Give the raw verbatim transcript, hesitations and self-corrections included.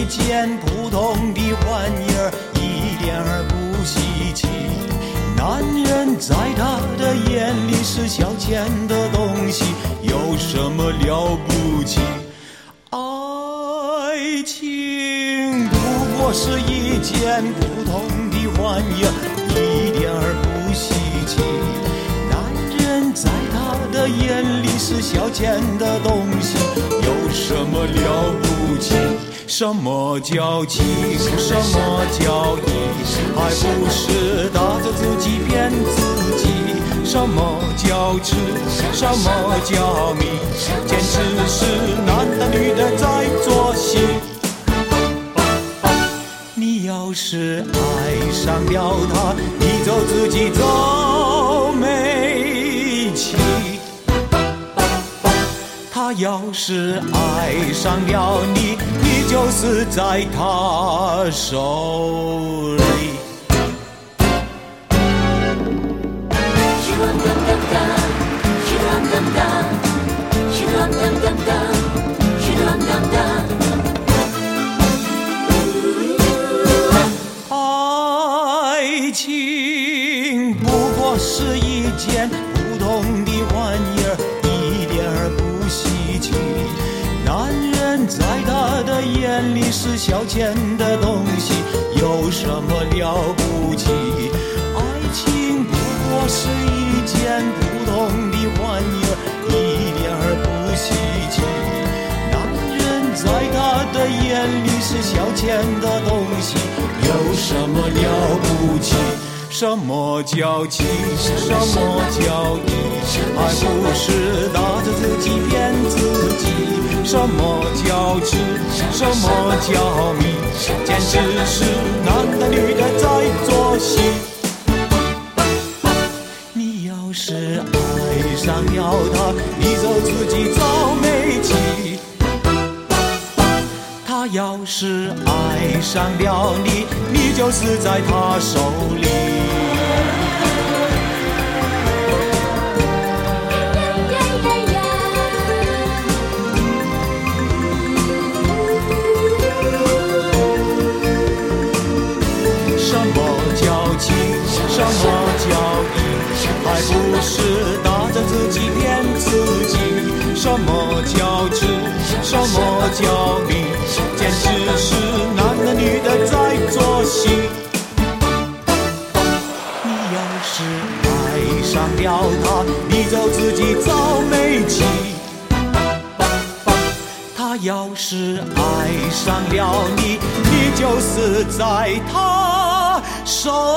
件普通的玩意儿，一点儿不稀奇。男人在他的眼里是消遣的东西，有什么了不起？爱情不过是一件普通的玩意儿，一点儿不稀奇。男人在他的眼里是消遣的东西，有什么了不起？什么叫情？什么叫义？还不是打着自己骗自己。什么叫痴？什么叫迷？简直是男的女的在做戏。你要是爱上了他，你就自己走没气。他要是爱上了你，你就死在他手里。爱情不过是一件普通的玩意儿，一点儿不稀奇。男人在他的眼里是消遣的东西，有什么了不起？爱情不过是一件普通的玩意儿，一点儿不稀奇。男人在他的眼里是消遣的东西，有什么了不起？什么叫情？什么叫义？还不是打着自己骗自己。什么叫痴？什么叫迷？简直是男的女的在做戏。你要是爱上了他，你就自己找没气。他要是爱上了你，你就死在他手里。什么叫义？还不是打着自己骗自己。什么叫痴？什么叫迷？简直是男的女的在做戏。你要是爱上了他，你就自己找没气。他要是爱上了你，你就死在他手